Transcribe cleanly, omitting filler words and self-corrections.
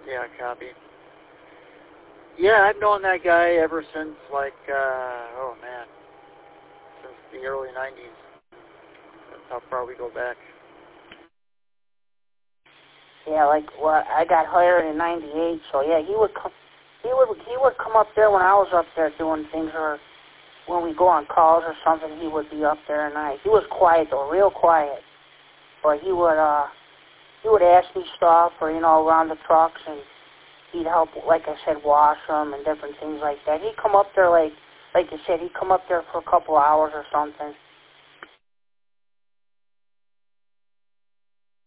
Yeah, copy. Yeah, I've known that guy ever since, like, since the early 90s. That's how far we go back. Yeah, I got hired in '98, so yeah, he would come up there when I was up there doing things, or when we go on calls or something, he would be up there, and he was quiet though, real quiet. But he would ask me stuff, or around the trucks, and he'd help, like I said, wash them and different things like that. He'd come up there like you said, he'd come up there for a couple hours or something.